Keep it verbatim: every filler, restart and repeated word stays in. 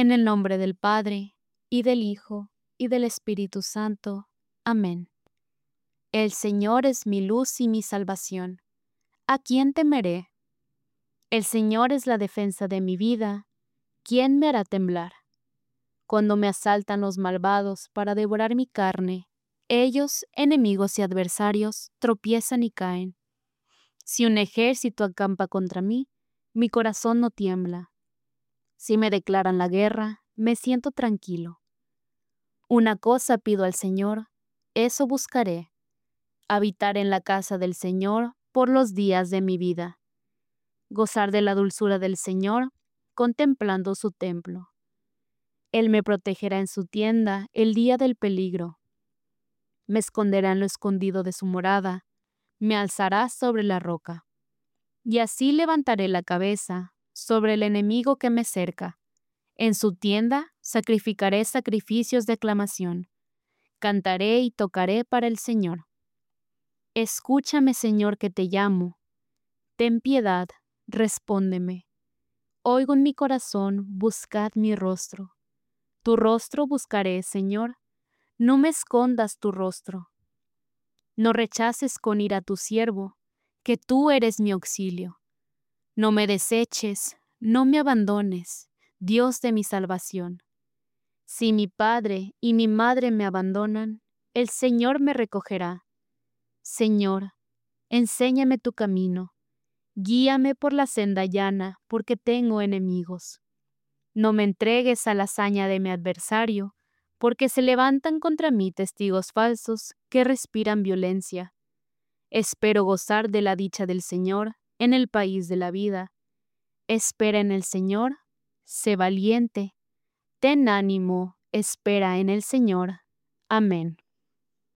En el nombre del Padre, y del Hijo, y del Espíritu Santo. Amén. El Señor es mi luz y mi salvación. ¿A quién temeré? El Señor es la defensa de mi vida. ¿Quién me hará temblar? Cuando me asaltan los malvados para devorar mi carne, ellos, enemigos y adversarios, tropiezan y caen. Si un ejército acampa contra mí, mi corazón no tiembla. Si me declaran la guerra, me siento tranquilo. Una cosa pido al Señor, eso buscaré: habitar en la casa del Señor por los días de mi vida, gozar de la dulzura del Señor, contemplando su templo. Él me protegerá en su tienda el día del peligro. Me esconderá en lo escondido de su morada, me alzará sobre la roca. Y así levantaré la cabeza sobre el enemigo que me cerca. En su tienda sacrificaré sacrificios de aclamación. Cantaré y tocaré para el Señor. Escúchame, Señor, que te llamo. Ten piedad, respóndeme. Oigo en mi corazón, buscad mi rostro. Tu rostro buscaré, Señor. No me escondas tu rostro. No rechaces con ira a tu siervo, que tú eres mi auxilio. No me deseches, no me abandones, Dios de mi salvación. Si mi padre y mi madre me abandonan, el Señor me recogerá. Señor, enséñame tu camino. Guíame por la senda llana, porque tengo enemigos. No me entregues a la hazaña de mi adversario, porque se levantan contra mí testigos falsos que respiran violencia. Espero gozar de la dicha del Señor en el país de la vida. Espera en el Señor, sé valiente. Ten ánimo, espera en el Señor. Amén.